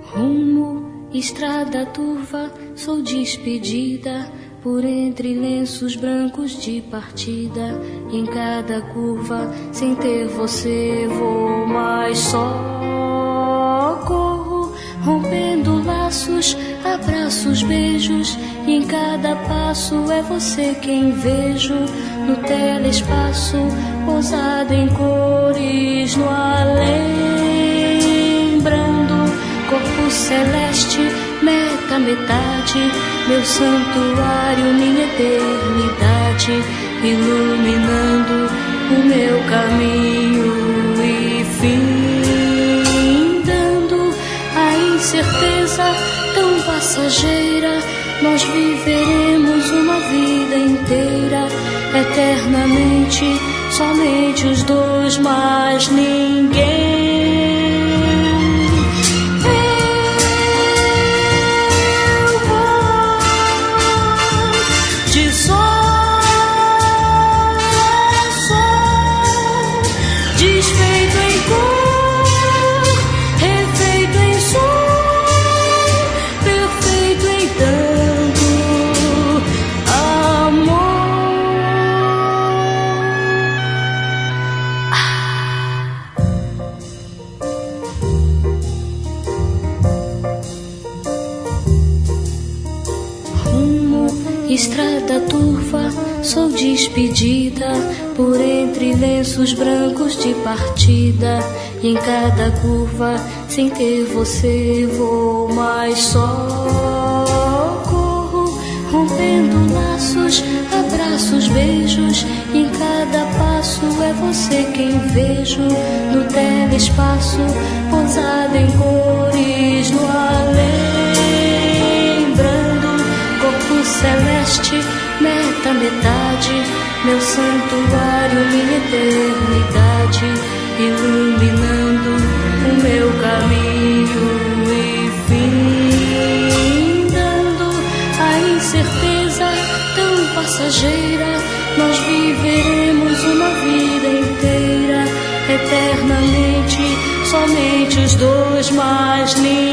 Rumo, estrada turva, sou despedida por entre lenços brancos de partida. E em cada curva, sem ter você, vou mais só. Corro, rompendo laços, abraços, beijos. E em cada passo é você quem vejo no telespaço, pousado em cores no além. Brando, corpo celeste, meta, metade, meu santuário, minha eternidade, iluminando o meu caminho e findando a incerteza tão passageira. Nós viveremos uma vida inteira, eternamente, somente os dois, mais ninguém. Estrada turva, sou despedida por entre lenços brancos de partida. E em cada curva, sem ter você, vou mais só. Corro, rompendo laços, abraços, beijos. E em cada passo é você quem vejo no telespaço, pousado em cores no além. Celeste, meta, metade, meu santuário, minha eternidade, iluminando o meu caminho e findando a incerteza tão passageira. Nós viveremos uma vida inteira, eternamente, somente os dois, mais ninguém.